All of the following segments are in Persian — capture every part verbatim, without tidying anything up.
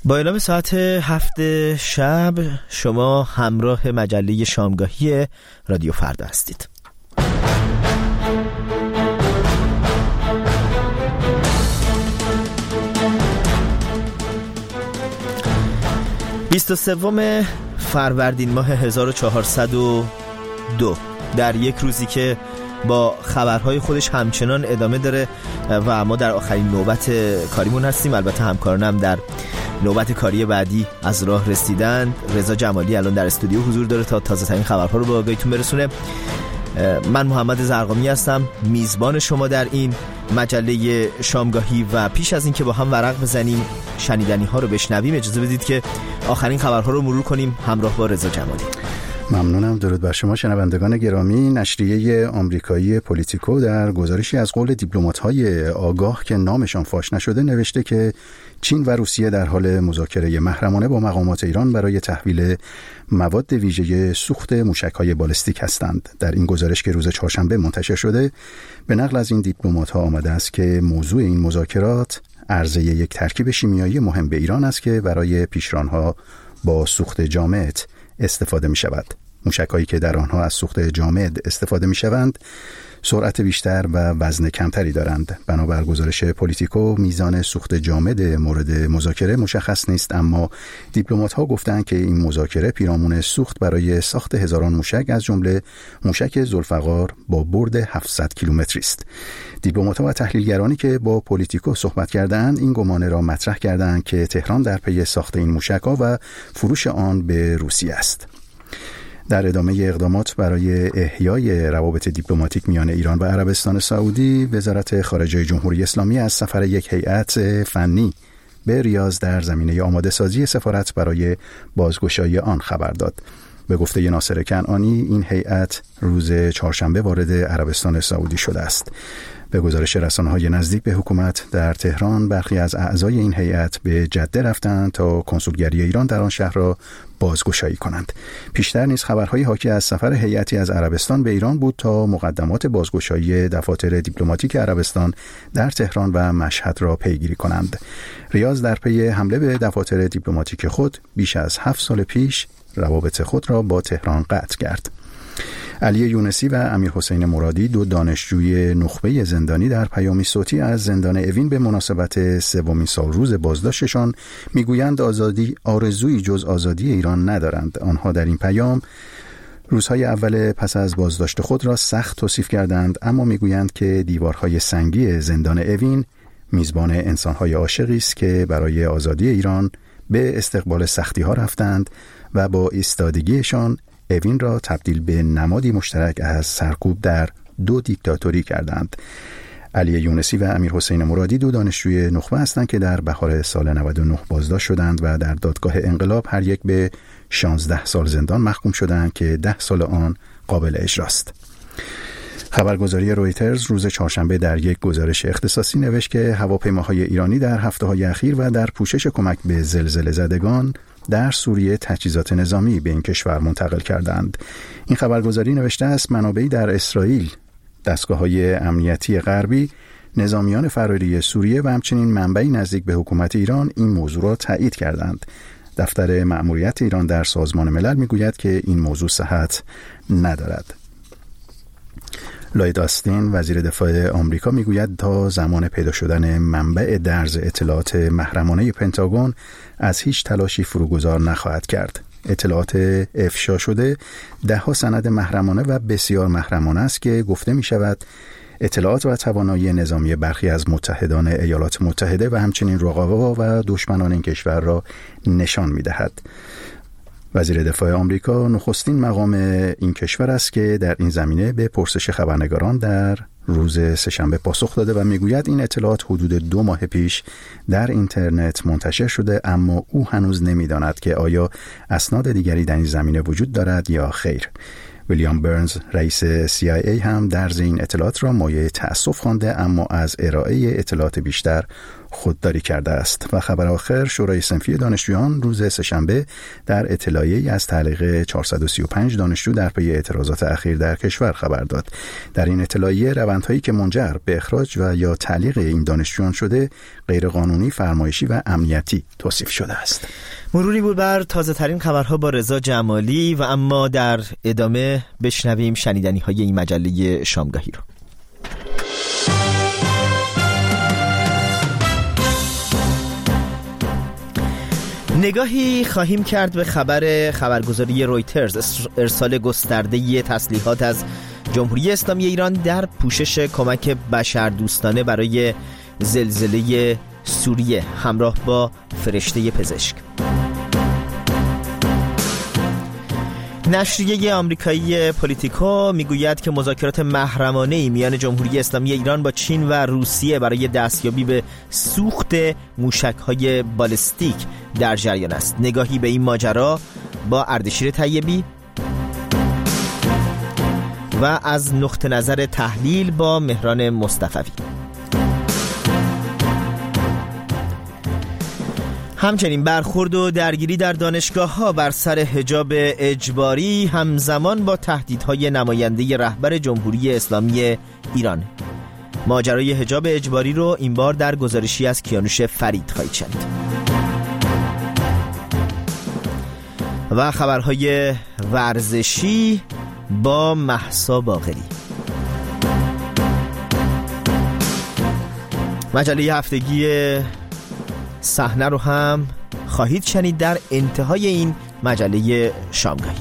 با اعلام ساعت هفت شب شما همراه مجله شامگاهی رادیو فردا هستید. بیست و سوم فروردین ماه هزار و چهارصد و دو، در یک روزی که با خبرهای خودش همچنان ادامه داره و ما در آخرین نوبت کاریمون هستیم. البته همکارانم در نوبت کاری بعدی از راه رسیدن. رضا جمالی الان در استودیو حضور داره تا تازه ترین خبرها رو به آگاهیتون برسونه. من محمد زرقامی هستم، میزبان شما در این مجله شامگاهی، و پیش از این که با هم ورق بزنیم شنیدنی ها رو بشنویم اجازه بدید که آخرین خبرها رو مرور کنیم همراه با رضا جمالی. ممنونم. درود بر شما شنوندگان گرامی. نشریه آمریکایی پولیتیکو در گزارشی از قول دیپلمات‌های آگاه که نامشان فاش نشده نوشته که چین و روسیه در حال مذاکره محرمانه با مقامات ایران برای تحویل مواد ویژه سوخت موشک‌های بالستیک هستند. در این گزارش که روز چهارشنبه منتشر شده به نقل از این دیپلمات‌ها آمده است که موضوع این مذاکرات عرضه یک ترکیب شیمیایی مهم به ایران است که برای پیشران‌ها با سوخت جامد استفاده می شود. موشک‌هایی که در آنها از سوخت جامد استفاده می شوند سرعت بیشتر و وزن کمتری دارند. بنابر گزارش پولیتیکو میزان سوخت جامد مورد مذاکره مشخص نیست، اما دیپلمات‌ها گفتند که این مذاکره پیرامون سوخت برای ساخت هزاران موشک از جمله موشک ذوالفقار با برد هفتصد کیلومتری است. دیپلمات‌ها و تحلیلگرانی که با پولیتیکو صحبت کردند این گمان را مطرح کردند که تهران در پی ساخت این موشک‌ها و فروش آن به روسیه است. در ادامه اقدامات برای احیای روابط دیپلماتیک میان ایران و عربستان سعودی، وزارت خارجه جمهوری اسلامی از سفر یک هیئت فنی به ریاض در زمینه آماده سازی سفارت برای بازگشایی آن خبر داد. به گفته ناصر کنعانی این هیئت روز چهارشنبه وارد عربستان سعودی شده است. به گزارش رسانه‌های نزدیک به حکومت در تهران برخی از اعضای این هیئت به جده رفتند تا کنسولگری ایران در آن شهر را بازگشایی کنند. پیشتر نیز خبرهای حاکی از سفر هیئتی از عربستان به ایران بود تا مقدمات بازگشایی دفاتر دیپلماتیک عربستان در تهران و مشهد را پیگیری کنند. ریاض در پی حمله به دفاتر دیپلماتیک خود بیش از هفت سال پیش روابط خود را با تهران قطع کرد. علی یونسی و امیر حسین مرادی، دو دانشجوی نخبه زندانی، در پیامی صوتی از زندان اوین به مناسبت سومین سالروز بازداشتشان میگویند آزادی آرزویی جز آزادی ایران ندارند. آنها در این پیام روزهای اول پس از بازداشت خود را سخت توصیف کردند، اما میگویند که دیوارهای سنگی زندان اوین میزبان انسانهای عاشقی است که برای آزادی ایران به استقبال سختی ها رفتند و با ایستادگیشان اوین را تبدیل به نمادی مشترک از سرکوب در دو دیکتاتوری کردند. علی یونسی و امیر حسین مرادی دو دانشجوی نخبه هستند که در بهار سال نود و نه بازداشت شدند و در دادگاه انقلاب هر یک به شانزده سال زندان محکوم شدند که ده سال آن قابل اجراست. خبرگزاری رویترز روز چهارشنبه در یک گزارش اختصاصی نوشت که هواپیماهای ایرانی در هفته‌های اخیر و در پوشش کمک به زلزله زدگان در سوریه تجهیزات نظامی به این کشور منتقل کردند. این خبرگزاری نوشته است منابعی در اسرائیل، دستگاه‌های امنیتی غربی، نظامیان فراری سوریه و همچنین منبعی نزدیک به حکومت ایران این موضوع را تایید کردند. دفتر مأموریت ایران در سازمان ملل میگوید که این موضوع صحت ندارد. لوید آستین، وزیر دفاع آمریکا، میگوید تا زمان پیدا شدن منبع درز اطلاعات محرمانه پنتاگون از هیچ تلاشی فروگذار نخواهد کرد. اطلاعات افشا شده ده ها سند محرمانه و بسیار محرمانه است که گفته می شود اطلاعات و توانایی نظامی برخی از متحدان ایالات متحده و همچنین رقبا و دشمنان این کشور را نشان می دهد. وزیر دفاع آمریکا نخستین مقام این کشور است که در این زمینه به پرسش خبرنگاران در روز سه‌شنبه پاسخ داده و میگوید این اطلاعات حدود دو ماه پیش در اینترنت منتشر شده، اما او هنوز نمیداند که آیا اسناد دیگری در این زمینه وجود دارد یا خیر. ویلیام برنز، رئیس سی آی ای، هم درز این اطلاعات را مایه تأسف خوانده، اما از ارائه اطلاعات بیشتر خودداری کرده است. و خبر آخر، شورای صنفی دانشجویان روز سه‌شنبه در اطلاعیه‌ای از تعلیق چهارصد و سی و پنج دانشجو در پی اعتراضات اخیر در کشور خبر داد. در این اطلاعیه روندهایی که منجر به اخراج و یا تعلیق این دانشجویان شده غیرقانونی، فرمایشی و امنیتی توصیف شده است. مروری بود بر تازه ترین خبرها با رضا جمالی و اما در ادامه بشنویم شنیدنی های این مجله شامگاهی رو. نگاهی خواهیم کرد به خبر خبرگزاری رویترز، ارسال گسترده تسلیحات از جمهوری اسلامی ایران در پوشش کمک بشردوستانه برای زلزله سوریه همراه با فرشته پزشک. نشریه آمریکایی پولیتیکو میگوید که مذاکرات محرمانه‌ای میان جمهوری اسلامی ایران با چین و روسیه برای دستیابی به سوخت موشک‌های بالستیک در جریان است. نگاهی به این ماجرا با اردشیر طیبی و از نقطه نظر تحلیل با مهران مصطفی. همچنین برخورد و درگیری در دانشگاه‌ها بر سر حجاب اجباری همزمان با تهدیدهای نماینده رهبر جمهوری اسلامی ایران. ماجرای حجاب اجباری رو این بار در گزارشی از کیانوش فرید خواهید شنید. و خبرهای ورزشی با مهسا باقری. مجله هفتگی صحنه رو هم خواهید شنید در انتهای این مجله شامگاهی.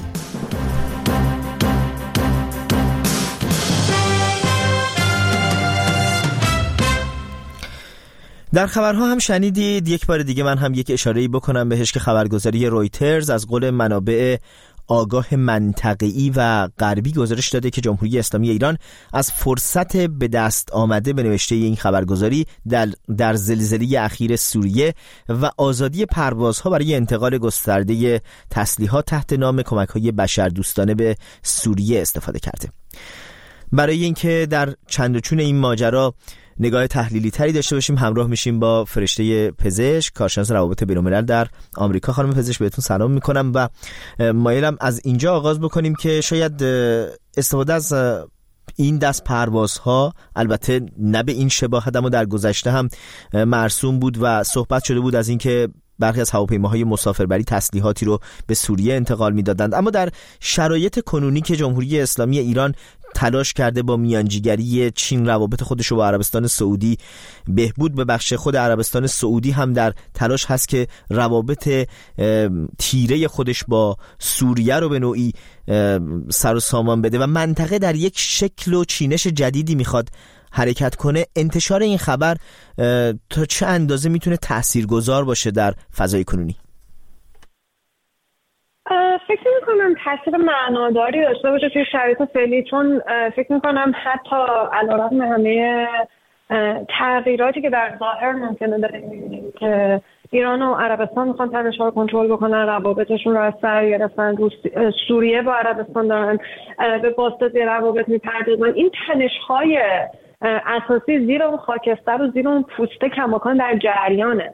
در خبرها هم شنیدید، یک بار دیگه من هم یک اشاره‌ای بکنم بهش که خبرگزاری رویترز از قول منابع آگاه منطقه‌ای و غربی گزارش داده که جمهوری اسلامی ایران از فرصت به دست آمده به نوشته این خبرگزاری در, در زلزله اخیر سوریه و آزادی پروازها برای انتقال گسترده تسلیحات تحت نام کمک‌های بشردوستانه به سوریه استفاده کرده. برای اینکه در چند و چون این ماجرا نگاه تحلیلی تری داشته باشیم همراه میشیم با فرشته پزشک، کارشناس روابط بین‌الملل در آمریکا. خانم پزشک بهتون سلام میکنم و مایلم از اینجا آغاز بکنیم که شاید استفاده از این دست پروازها، البته نه به این شباهت اما در گذشته هم مرسوم بود و صحبت شده بود از اینکه برخی از هواپیماهای مسافربری تسلیحاتی رو به سوریه انتقال میدادند، اما در شرایط کنونی که جمهوری اسلامی ایران تلاش کرده با میانجیگری چین روابط خودش رو با عربستان سعودی بهبود ببخشه، خود عربستان سعودی هم در تلاش هست که روابط تیره خودش با سوریه رو به نوعی سر و سامان بده و منطقه در یک شکل و چینش جدیدی میخواد حرکت کنه. انتشار این خبر تا چه اندازه میتونه تاثیرگذار باشه در فضای کنونی؟ فکر میکنم تاثیر معناداری داشته باشه توی شرایط فعلی، چون فکر میکنم حتی علیرغم همه تغییراتی که در ظاهر ممکنه داره میبینیم که ایران و عربستان میخوان تنش‌ها رو کنترل بکنن، روابطشون رو از سر گرفتن، سوریه با عربستان دارن به بازسازی روابط میپردازن، این تنش‌های اساسی زیر اون خاکستر و زیر اون پوسته کماکان در جریانه.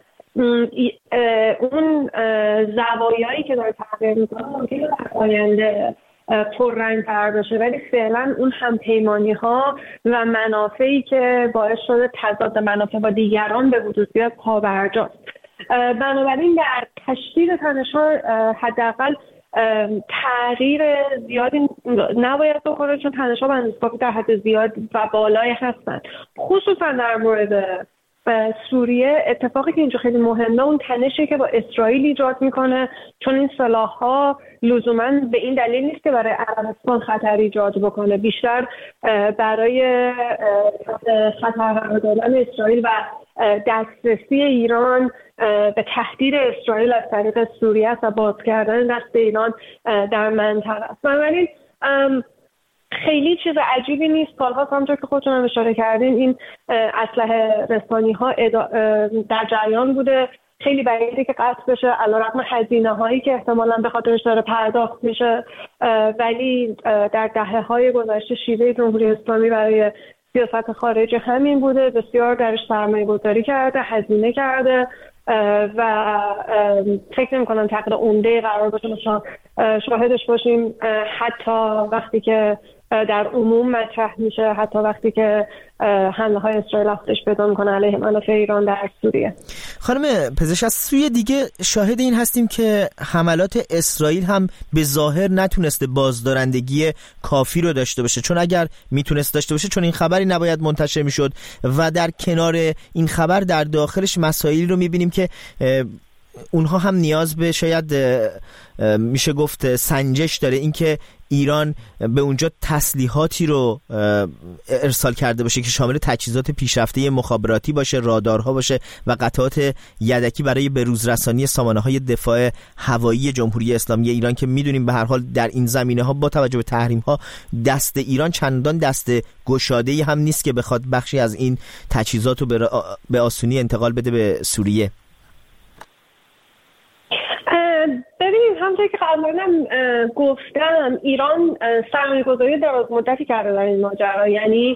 اون زوایایی که داره تغییر میکنه ممکنه در آینده پررنگ‌تر بشه، ولی فعلا اون همپیمانی ها و منافعی که باعث شده تضاد منافع با دیگران به وجود بیاد پابرجاست. بنابراین در تشدید تنش‌ها حداقل تغییر زیادی نباید بکنه، چون تنش‌ها به اندازه کافی در حد زیاد و بالای هستن. خصوصا در مورد سوریه اتفاقی که اینجا خیلی مهمه اون تنشی که با اسرائیل ایجاد میکنه، چون این سلاح‌ها لزوما به این دلیل نیست که برای عربستان خطر ایجاد بکنه، بیشتر برای خطر قرار دادن اسرائیل و دسترسی ایران به تهدید اسرائیل از طریق سوریه است و باز کردن دست ایران در منطقه است. بنابراین خیلی چیز عجیبی نیست. سال‌ها همونطور که خودتون هم اشاره کردین این اسلحه رسانی‌ها در جریان بوده. خیلی بعیده که قطع بشه علیرغم هزینه‌هایی که احتمالاً به خاطرش داره پرداخت میشه، ولی در دهه‌های گذشته شیوه جمهوری اسلامی برای سیاست خارجی همین بوده، بسیار درش سرمایه گذاری کرده، هزینه کرده و فکر نمی کنم تغییر عمده قرار باشه مثلا شاهدش باشیم، حتی وقتی که در عموم مطرح میشه، حتی وقتی که حمله های اسرائیل افزایش پیدا میکنه علیه منافع ایران در سوریه. خانم پزشک، از سوی دیگه شاهد این هستیم که حملات اسرائیل هم به ظاهر نتونسته بازدارندگی کافی رو داشته باشه، چون اگر میتونست داشته باشه چون این خبری نباید منتشر میشد و در کنار این خبر در داخلش مسائلی رو میبینیم که اونها هم نیاز به شاید میشه گفت سنجش داره، اینکه ایران به اونجا تسلیحاتی رو ارسال کرده باشه که شامل تجهیزات پیشرفته مخابراتی باشه، رادارها باشه و قطعات یدکی برای بروزرسانی سامانه‌های دفاع هوایی جمهوری اسلامی ایران که میدونیم به هر حال در این زمینه‌ها با توجه به تحریم‌ها دست ایران چندان دست گشاده‌ای هم نیست که بخواد بخشی از این تجهیزات رو به آسونی انتقال بده به سوریه. ببینید همونطور که قبلا گفتم ایران سرمایه گذاری دراز مدتی کرده در این ماجرا، یعنی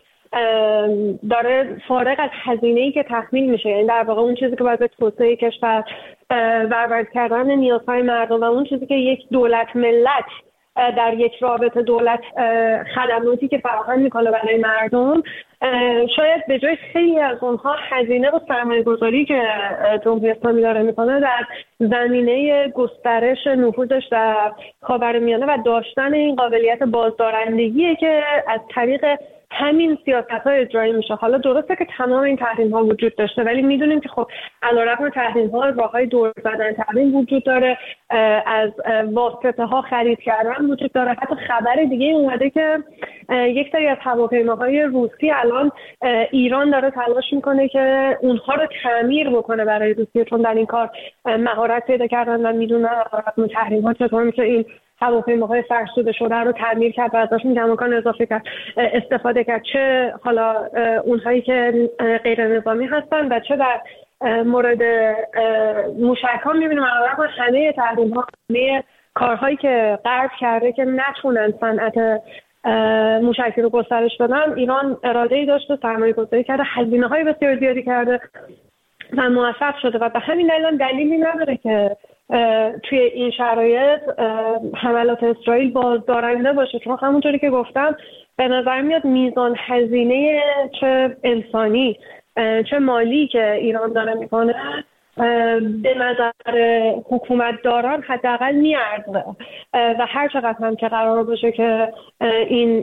داره فارغ از هزینه‌ای که تحمیل میشه، یعنی در واقع اون چیزی که باید به توسعه کشور برآورد کردن نیازهای مردم و اون چیزی که یک دولت ملت در یک رابطه دولت خدماتی که فراهم میکنه برای مردم، شاید به جای خیلی از اونها هزینه و سرمایه گذاری که جمهوری اسلامی داره میکنه در زمینه گسترش نفوذش در خاورمیانه و داشتن این قابلیت بازدارندگیه که از طریق همین سیاست‌های اجرایی میشه. حالا درسته که تمام این تحریم‌ها وجود داشته، ولی میدونیم که خب علیرغم تحریم‌ها راه‌های دور زدن تحریم وجود داره، از واسطه‌ها خرید کردن وجود داره. حتی خبر دیگه اومده که یک سری از هواپیماهای روسی الان ایران داره تلاش میکنه که اونها رو تعمیر بکنه برای روسیه، چون در این کار مهارت پیدا کردن و میدونن علیرغم تحریم‌ها چطور میشه این هواپیماهای فرسوده شده رو تعمیر کرد و ازشون کماکان اضافه کرد استفاده کرد، چه حالا اونهایی که غیر نظامی هستن و چه در مورد موشک‌ها می‌بینیم علاوه همه تحریم‌ها، همه کارهایی که غرب کرده که نتونن صنعت موشکی رو گسترش بدن، ایران اراده‌ای داشته، سرمایه‌گذاری کرده، هزینه‌های بسیار زیادی کرده و موفق شده و به همین دلیل دلیلی نداره که توی این شرایط حملات اسرائیل بازدارنده باشه، چون همونطوری که گفتم به نظر میاد میزان هزینه چه انسانی چه مالی که ایران داره میکنه به نظر حکومت داران حداقل میارزه و هر چقدر هم که قرار باشه که این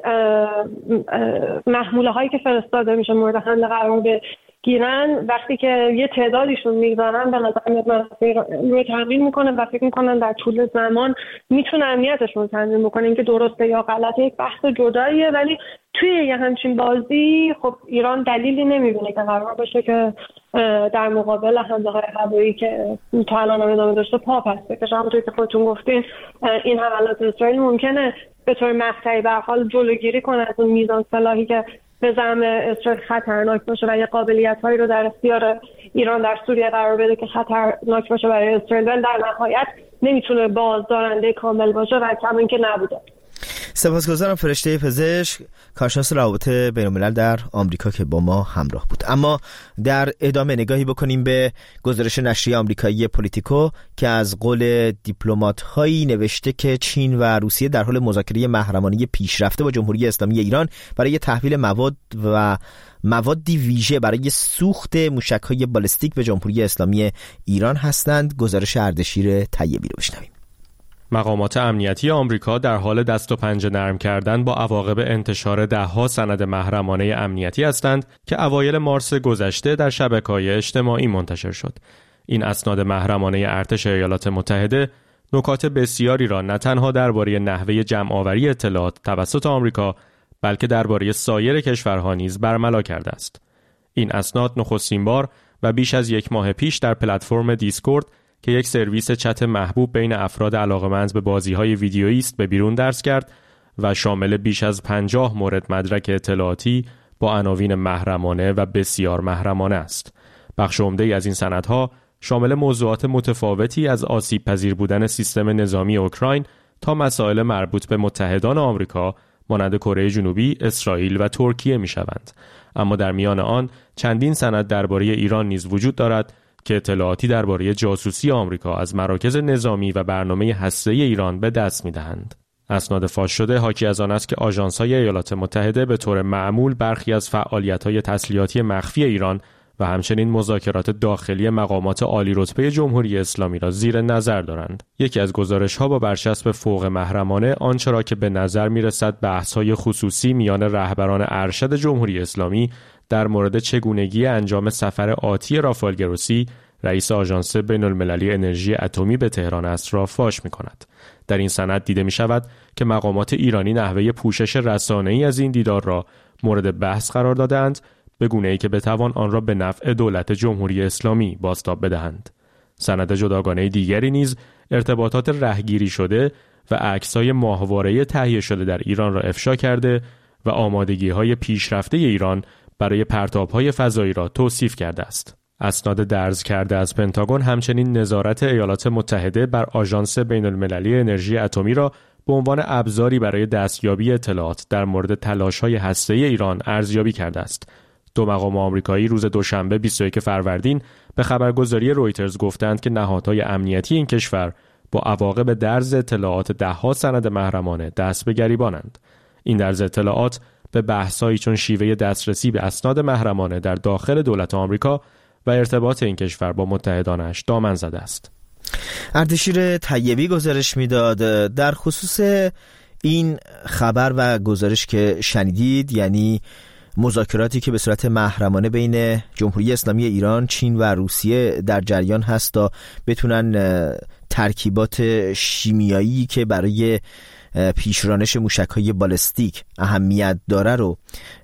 محموله هایی که فرستاده میشه مورد حمله قرار بگیرن، وقتی که یه تعدادیشون میگذارن به نظر میاد منافع رو تامین میکنه و فکر میکنن در طول زمان میتونه امنیتشون رو تامین بکنه. اینکه درسته یا غلطه یک بحث جداییه، ولی توی یه همچین بازی خب ایران دلیلی نمیبینه که قرار باشه که در مقابل حمله‌های هوایی که تا الان هم ادامه داشته پا پس بکشه. همونطوری که خودتون گفتین این حملات اسرائیل ممکنه به طور مقطعی به هر حال جلوگیری کنه از اون میزان سلاحی که به زعم اسرائیل خطرناک باشه و یه قابلیت‌هایی رو در اختیار ایران در سوریه قرار بده که خطرناک باشه برای اسرائیل، ولی در نهایت نمیتونه بازدارنده کامل باشه و کما اینکه نبوده. سپاسگزارم فرشته پزشک، کارشناس روابط بین‌الملل در آمریکا که با ما همراه بود. اما در ادامه نگاهی بکنیم به گزارش نشریه آمریکایی پولیتیکو که از قول دیپلمات‌هایی نوشته که چین و روسیه در حال مذاکره محرمانه پیشرفته با جمهوری اسلامی ایران برای تحویل مواد و موادی ویژه برای سوخت موشک‌های بالستیک به جمهوری اسلامی ایران هستند. گزارش اردشیر طیبی رو بشنویم. مقامات امنیتی آمریکا در حال دست و پنجه نرم کردن با عواقب انتشار ده‌ها سند محرمانه امنیتی هستند که اوایل مارس گذشته در شبکه‌های اجتماعی منتشر شد. این اسناد محرمانه ارتش ایالات متحده نکات بسیاری را نه تنها درباره نحوه جمع‌آوری اطلاعات توسط آمریکا بلکه درباره سایر کشورها نیز برملا کرده است. این اسناد نخستین بار و بیش از یک ماه پیش در پلتفرم دیسکورد که یک سرویس چت محبوب بین افراد علاقه‌مند به بازی‌های ویدیویی است به بیرون درز کرد و شامل بیش از پنجاه مورد مدرک اطلاعاتی با عناوین محرمانه و بسیار محرمانه است. بخش عمده‌ای از این سندها شامل موضوعات متفاوتی از آسیب پذیر بودن سیستم نظامی اوکراین تا مسائل مربوط به متحدان آمریکا مانند کره جنوبی، اسرائیل و ترکیه میشوند. اما در میان آن چندین سند درباره ایران نیز وجود دارد که اطلاعاتی درباره جاسوسی آمریکا از مراکز نظامی و برنامه هسته‌ای ایران به دست می‌دهند. اسناد فاش شده حاکی از آن است که آژانس‌های ایالات متحده به طور معمول برخی از فعالیت‌های تسلیحاتی مخفی ایران و همچنین مذاکرات داخلی مقامات عالی رتبه جمهوری اسلامی را زیر نظر دارند. یکی از گزارش‌ها با برچسب فوق محرمانه آنچه را که به نظر می‌رسد بحث‌های خصوصی میان رهبران ارشد جمهوری اسلامی در مورد چگونگی انجام سفر آتی رافائل گروسی، رئیس آژانس بین‌المللی انرژی اتمی به تهران است را فاش می‌کند. در این سند دیده می‌شود که مقامات ایرانی نحوه پوشش رسانه‌ای از این دیدار را مورد بحث قرار دادند، به گونه‌ای که بتوان آن را به نفع دولت جمهوری اسلامی بازتاب بدهند. سند جداگانه دیگری نیز ارتباطات رهگیری شده و عکس‌های ماهواره‌ای تهیه شده در ایران را افشا کرده و آمادگی‌های پیشرفته ایران برای پرتاب‌های فضایی را توصیف کرده است. اسناد درز کرده از پنتاگون همچنین نظارت ایالات متحده بر آژانس بین‌المللی انرژی اتمی را به عنوان ابزاری برای دستیابی اطلاعات در مورد تلاش‌های هسته‌ای ایران ارزیابی کرده است. دو مقام آمریکایی روز دوشنبه بیست و یک فروردین به خبرگزاری رویترز گفتند که نهادهای امنیتی این کشور با عواقب درز اطلاعات ده‌ها سند محرمانه دست به گریبانند. این درز اطلاعات به بحث‌هایی چون شیوه دسترسی به اسناد محرمانه در داخل دولت آمریکا و ارتباط این کشور با متحدانش دامن زده است. اردشیر طیبی گزارش میداد در خصوص این خبر و گزارش که شنیدید، یعنی مذاکراتی که به صورت محرمانه بین جمهوری اسلامی ایران، چین و روسیه در جریان هست تا بتونن ترکیبات شیمیایی که برای پیشرانش موشک‌های بالستیک اهمیت داره رو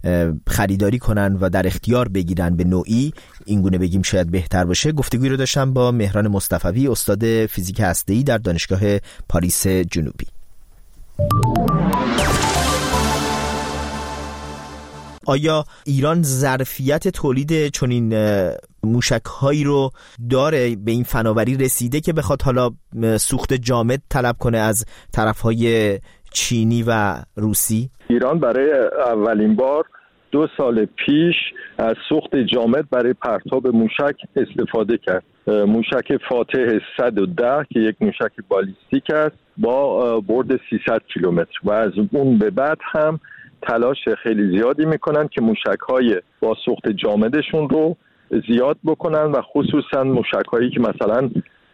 خریداری کنن و در اختیار بگیرن، به نوعی اینگونه بگیم شاید بهتر باشه. گفتگویی رو داشتم با مهران مصطفوی، استاد فیزیک هسته‌ای در دانشگاه پاریس جنوبی. آیا ایران ظرفیت تولید چنین موشک‌هایی رو داره، به این فناوری رسیده که بخواد حالا سوخت جامد طلب کنه از طرف‌های چینی و روسی؟ ایران برای اولین بار دو سال پیش از سوخت جامد برای پرتاب موشک استفاده کرد. موشک فاتح صد و ده که یک موشک بالیستیک است با برد سیصد کیلومتر و از اون به بعد هم تلاش خیلی زیادی میکنن که موشک‌های با سوخت جامدشون رو زیاد بکنن و خصوصا موشک‌هایی که مثلا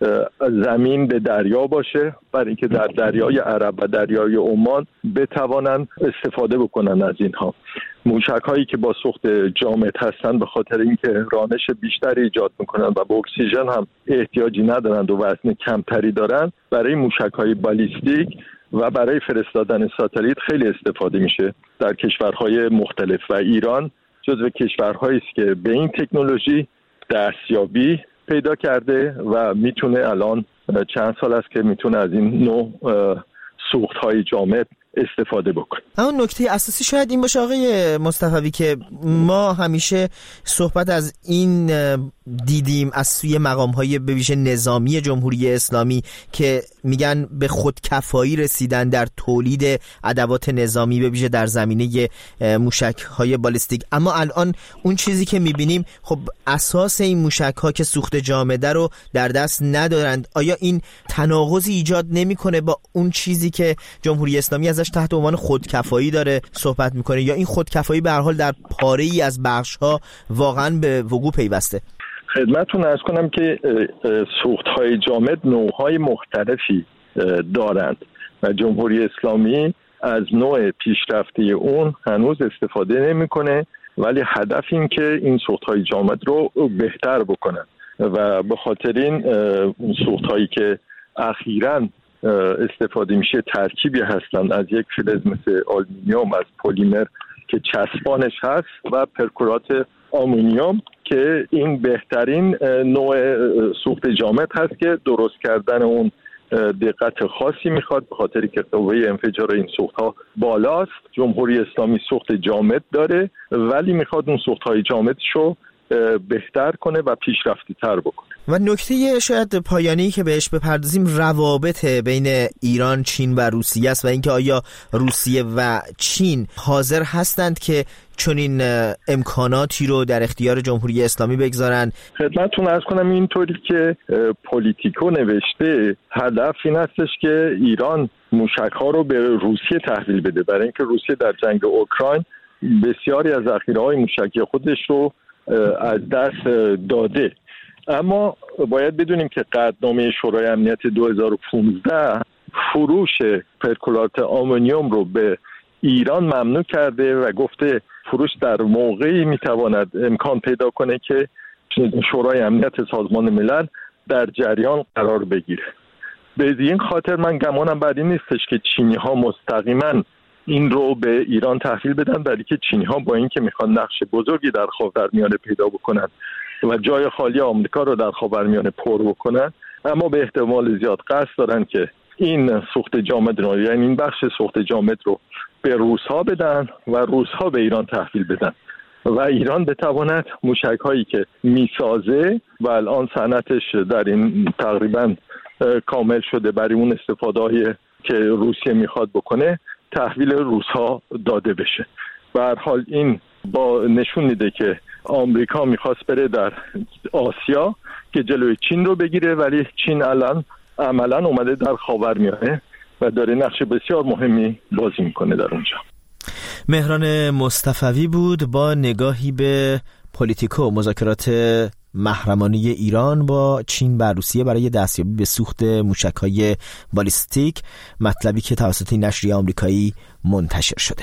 زمین به دریا باشه، برای اینکه در دریای عرب و دریای عمان بتوانن استفاده بکنن از اینها. موشک‌هایی که با سوخت جامد هستن به خاطر اینکه رانش بیشتری ایجاد میکنن و به اکسیژن هم احتیاجی ندارن و وزن کمتری دارن، برای موشک‌های بالیستیک و برای فرستادن ساتلیت خیلی استفاده میشه در کشورهای مختلف و ایران جزو کشورهایی است که به این تکنولوژی دستیابی پیدا کرده و میتونه الان چند سال است که میتونه از این نوع سوخت‌های جامد استفاده بکنه. اون نکته اساسی شاید این باشه آقای مصطفوی که ما همیشه صحبت از این دیدیم از سوی مقام‌های به ویژه نظامی جمهوری اسلامی که میگن به خودکفایی رسیدن در تولید ادوات نظامی به ویژه در زمینه موشک‌های بالستیک، اما الان اون چیزی که میبینیم خب اساس این موشک‌ها که سوخت جامده رو در دست ندارند. آیا این تناقضی ایجاد نمی‌کنه با اون چیزی که جمهوری اسلامی ازش تحت عنوان خودکفایی داره صحبت می‌کنه، یا این خودکفایی به هر حال در پاره‌ای از بخش‌ها واقعاً به وقوع پیوسته؟ خدمتتون عرض کنم که سوخت‌های جامد نوع‌های مختلفی دارند و جمهوری اسلامی از نوع پیشرفته اون هنوز استفاده نمی‌کنه، ولی هدف این که این سوخت‌های جامد رو بهتر بکنن و به خاطر این سوخت‌هایی که اخیراً استفاده میشه ترکیبی هستن از یک فلز مثل آلومینیوم، از پلیمر که چسبانش هست و پرکلورات آمونیوم که این بهترین نوع سوخت جامد هست که درست کردن اون دقت خاصی میخواد به خاطری که قوه انفجار این سوخت ها بالاست. جمهوری اسلامی سوخت جامد داره ولی میخواد اون سوخت های جامدشو بهتر کنه و پیشرفتی تر بکنه. و نکته شاید پایانی که بهش بپردازیم روابط بین ایران، چین و روسیه است و اینکه آیا روسیه و چین حاضر هستند که چنین امکاناتی رو در اختیار جمهوری اسلامی بگذارن. خدمتتون عرض کنم اینطوری که پولیتیکو نوشته هدف این هستش که ایران موشک‌ها رو به روسیه تحویل بده، برای اینکه روسیه در جنگ اوکراین بسیاری از ذخیره‌های موشکی خودش رو از دست داده. اما باید بدونیم که قطعنامه شورای امنیت دو هزار و پانزده فروش پرکلورات آمونیوم رو به ایران ممنوع کرده و گفته فروش در موقعی میتواند امکان پیدا کنه که شورای امنیت سازمان ملل در جریان قرار بگیره. به این خاطر من گمانم بعد این نیستش که چینی ها مستقیما این رو به ایران تحویل بدن، بلکه چینی ها با اینکه میخوان نقش بزرگی در خاورمیانه پیدا بکنن و جای خالی آمریکا رو در خاورمیانه پر بکنن، اما به احتمال زیاد قصد دارن که این سوخت جامد رو، یعنی این بخش سوخت جامد رو به روس‌ها بدن و روس‌ها به ایران تحویل بدن و ایران بتواند موشک‌هایی که میسازه و الان صنعتش در این تقریبا کامل شده برای اون استفاده‌ای که روسیه میخواد بکنه تحویل روس‌ها داده بشه. به هر حال این با نشون میده که آمریکا میخواست بره در آسیا که جلوی چین رو بگیره، ولی چین الان عملاً اومده در خاورمیانه و داره نقش بسیار مهمی بازی میکنه در اونجا. مهران مصطفوی بود با نگاهی به پولیتیکو، مذاکرات محرمانه ایران با چین و روسیه برای دستیابی به سوخت موشک‌های بالیستیک، مطلبی که توسط نشریه آمریکایی منتشر شده.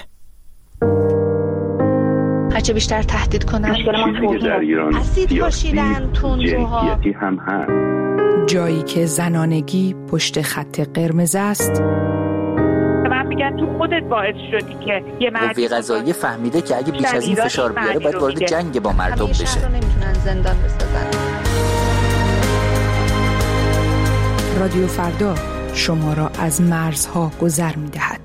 هرچه بیشتر تهدید کنن چیزی که در ایران سیاسی جنسیتی هم هست. جایی که زنانگی پشت خط قرمز است. من میگم تو خودت باعث شدی که یه مردی قوه قضاییه فهمیده که اگه بیش از این فشار بیاره باید وارد جنگ با مردم بشه. شهر رو نمیتونن زندان بسازن. رادیو فردا شما را از مرزها گذر میدهد.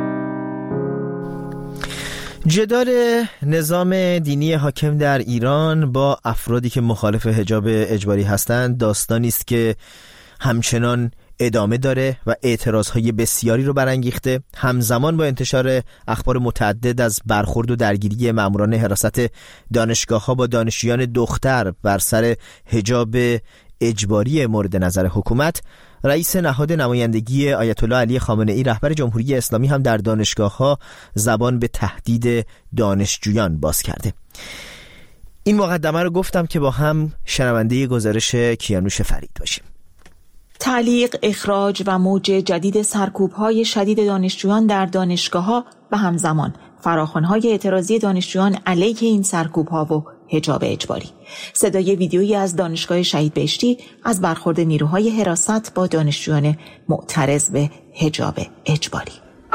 جدال نظام دینی حاکم در ایران با افرادی که مخالف حجاب اجباری هستند داستانی است که همچنان ادامه داره و اعتراضهای بسیاری رو برانگیخته. همزمان با انتشار اخبار متعدد از برخورد و درگیری ماموران حراست دانشگاه‌ها با دانشجویان دختر بر سر حجاب اجباری مورد نظر حکومت، رئیس نهاد نمایندگی آیت الله علی خامنه‌ای رهبر جمهوری اسلامی هم در دانشگاه‌ها زبان به تهدید دانشجویان باز کرده. این مقدمه رو گفتم که با هم شنونده گزارش کیانوش فرید باشیم. تعلیق، اخراج و موج جدید سرکوب‌های شدید دانشجویان در دانشگاه‌ها و همزمان فراخوان‌های اعتراضی دانشجویان علیه این سرکوب‌ها و حجاب اجباری. صدای ویدیویی از دانشگاه شهید بهشتی از برخورد نیروهای حراست با دانشجویان معترض به حجاب اجباری.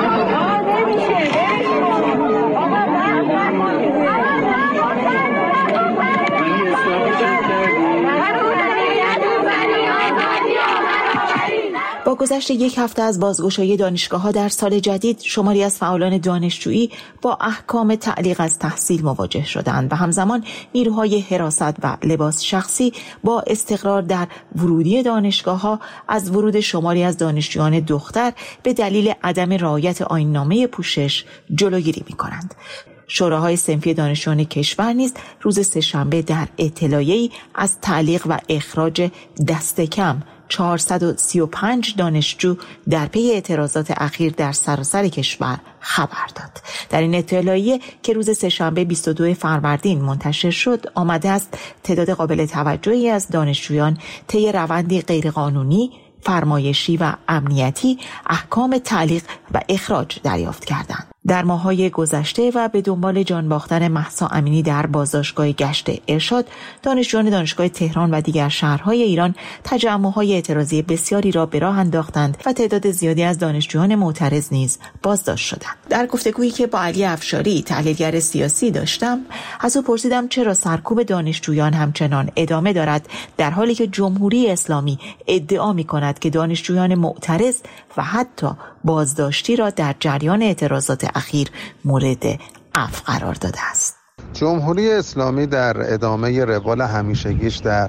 با گذشت یک هفته از بازگشایی دانشگاه‌ها در سال جدید، شماری از فعالان دانشجویی با احکام تعلیق از تحصیل مواجه شدند و همزمان نیروهای حراست و لباس شخصی با استقرار در ورودی دانشگاه‌ها از ورود شماری از دانشجویان دختر به دلیل عدم رعایت آیین‌نامه پوشش جلوگیری می‌کنند. شوراهای صنفی دانشجویان کشور نیز روز سه‌شنبه در اطلاعیه‌ای از تعلیق و اخراج دست کم چهارصد و سی و پنج دانشجو در پی اعتراضات اخیر در سراسر کشور خبر داد. در این اطلاعیه که روز سه‌شنبه بیست و دوم فروردین منتشر شد، آمده است تعداد قابل توجهی از دانشجویان طی روندی غیرقانونی، فرمایشی و امنیتی احکام تعلیق و اخراج دریافت کردند. در ماه‌های گذشته و به دنبال جان باختن مهسا امینی در بازداشتگاه گشت ارشاد، دانشجویان دانشگاه تهران و دیگر شهرهای ایران تجمع‌های اعتراضی بسیاری را به راه انداختند و تعداد زیادی از دانشجویان معترض نیز بازداشت شدند. در گفتگویی که با علی افشاری، تحلیلگر سیاسی داشتم، از او پرسیدم چرا سرکوب دانشجویان همچنان ادامه دارد در حالی که جمهوری اسلامی ادعا می‌کند که دانشجویان معترض و حتی بازداشتی را در جریان اعتراضات اخیر مورد عفو قرار داده است. جمهوری اسلامی در ادامه روال همیشگیش در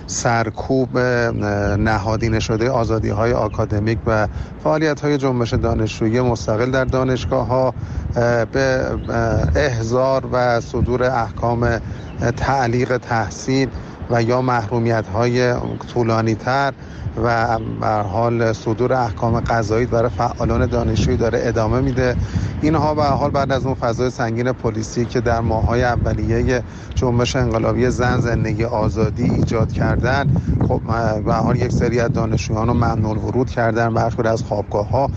سرکوب نهادینه شده آزادی‌های آکادمیک و فعالیت‌های جنبش دانشجویی مستقل در دانشگاه‌ها به احضار و صدور احکام تعلیق تحصیل و یا محرومیت‌های طولانی‌تر و به هر حال صدور احکام قضایی برای فعالان دانشجویی داره ادامه میده. اینها به هر حال بعد از اون فضای سنگین پلیسی که در ماه‌های اولیه جنبش انقلابی زن زندگی آزادی ایجاد کردن، خب به هر حال یک سری از دانشجویان رو ممنوع الورود کردن، برخی از خوابگاه‌ها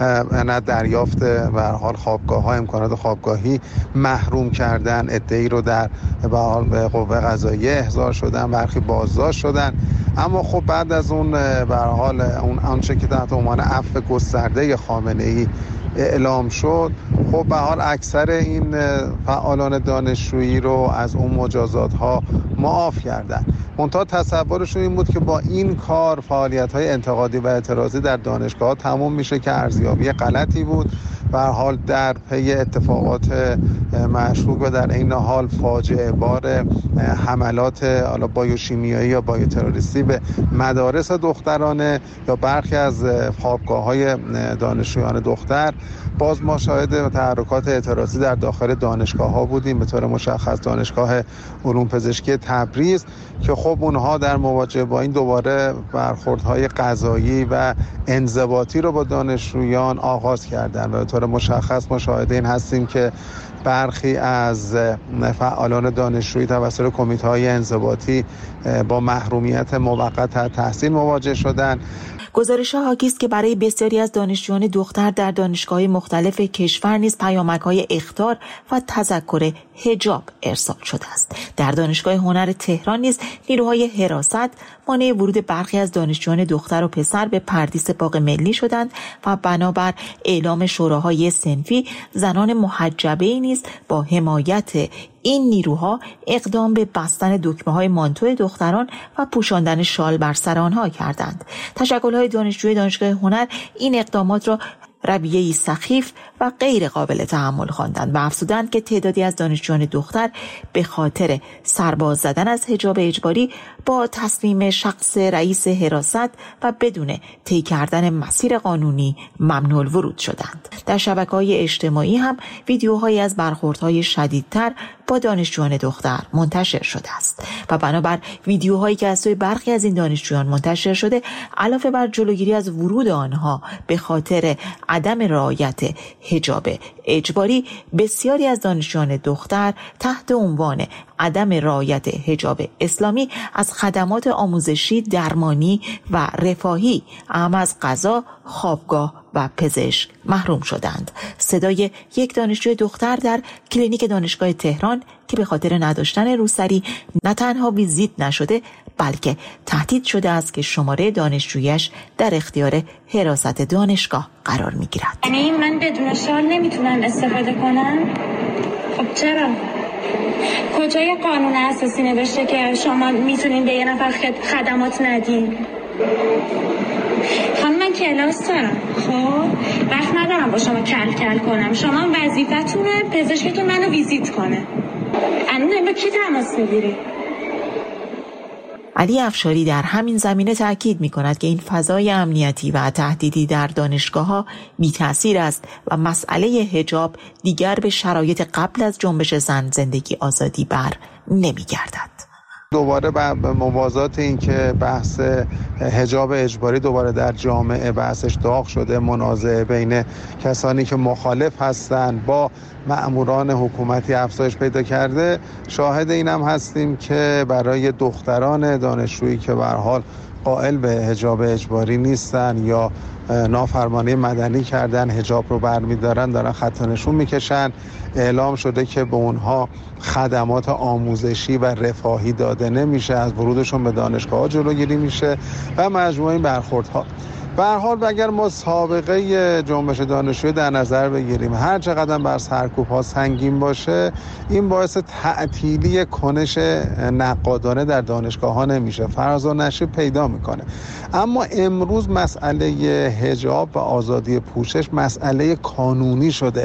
نه دریافت به هر حال خوابگاه‌ها امکانات خوابگاهی محروم کردن، عده‌ای رو در به هر حال به قوه قضاییه احضار شدن، برخی بازداشت شدن. اما خب بعد از اون به هر حال اون آنچه که تحت عنوان عفو گسترده خامنه‌ای اعلام شد، خب به هر حال اکثر این فعالان دانشجویی رو از اون مجازات‌ها معاف کردن. منتها تصورشون این بود که با این کار فعالیت‌های انتقادی و اعتراضی در دانشگاه‌ها تموم میشه که ارزیابی غلطی بود. به هر حال در پی اتفاقات مشکوک و در این حال فاجعه بار حملات حالا بایوشیمیایی یا بایوتروریستی به مدارس دخترانه یا برخی از خوابگاه‌های دانشجویان دختر، باز ما شاهد تحرکات اعتراضی در داخل دانشگاه‌ها بودیم، به طور مشخص دانشگاه علوم پزشکی تبریز که خب اونها در مواجهه با این دوباره برخوردهای قضایی و انضباطی رو با دانشجویان آغاز کردن و به طور مشخص ما شاهد این هستیم که برخی از فعالان دانشجویی توسط کمیته‌های انضباطی با محرومیت موقت از تحصیل مواجه شدند. گزارش‌ها حاکی است که برای بسیاری از دانشجویان دختر در دانشگاه‌های مختلف کشور نیز پیامک‌های اخطار و تذکر حجاب ارسال شده است. در دانشگاه هنر تهران نیز نیروهای حراست مانع ورود برخی از دانشجویان دختر و پسر به پردیس باغ ملی شدند و بنابر اعلام شوراهای صنفی زنان محجبه‌ای نیز با حمایت این نیروها اقدام به بستن دکمه‌های مانتو دختران و پوشاندن شال بر سر آنها کردند. تشکل‌های دانشجوی دانشگاه هنر این اقدامات را رویه‌ای سخیف و غیر قابل تحمل خواندند و افزودند که تعدادی از دانشجویان دختر به خاطر سرباز زدن از حجاب اجباری با تصمیم شخص رئیس حراست و بدون طی کردن مسیر قانونی ممنوع الورود شدند. در شبکه‌های اجتماعی هم ویدیوهایی از برخوردهای شدیدتر با دانشجویان دختر منتشر شده است و بنابر ویدیوهایی که از سوی برخی از این دانشجویان منتشر شده، علاوه بر جلوگیری از ورود آنها به خاطر عدم رعایت حجاب اجباری، بسیاری از دانشجویان دختر تحت عنوان عدم رعایت حجاب اسلامی از خدمات آموزشی، درمانی و رفاهی اهم از غذا، خوابگاه و پزشک محروم شدند. صدای یک دانشجوی دختر در کلینیک دانشگاه تهران که به خاطر نداشتن روسری نه تنها ویزیت نشده بلکه تهدید شده است که شماره دانشجویش در اختیار حراست دانشگاه قرار می‌گیرد. یعنی من بدون شال نمیتونم استفاده کنم؟ خب چرا؟ کجای قانون اساسی نوشته که شما میتونین به یه نفر خدمات ندین؟ خانم من کلاس دارم، خب وقت ندارم با شما کل کل کنم. شما وظیفتونه پزشکتون منو ویزیت کنه. الان با کی تماس میگیری؟ علی افشاری در همین زمینه تاکید می‌کند که این فضای امنیتی و تهدیدی در دانشگاه‌ها بی‌تأثیر است و مسئله حجاب دیگر به شرایط قبل از جنبش زن زندگی آزادی بر نمی‌گردد. دوباره به موازات این که بحث حجاب اجباری دوباره در جامعه بحثش داغ شده، منازعه بین کسانی که مخالف هستند با مأموران حکومتی افزایش پیدا کرده، شاهد اینم هستیم که برای دختران دانشجویی که به هر حال قائل به حجاب اجباری نیستن یا نافرمانی مدنی کردن، حجاب رو برمی‌دارن، دارن خط نشون میکشن، اعلام شده که به اونها خدمات آموزشی و رفاهی داده نمیشه، از ورودشون به دانشگاه‌ها جلوگیری میشه و مجموعه این برخوردها. به هر حال اگر ما سابقه جنبش دانشجویی در نظر بگیریم، هر چقدر بر سرکوب‌ها سنگین باشه، این باعث تعطیلی کنش نقادانه در دانشگاه‌ها نمیشه، فراز و نشیب پیدا میکنه. اما امروز مسئله حجاب و آزادی پوشش مسئله قانونی شده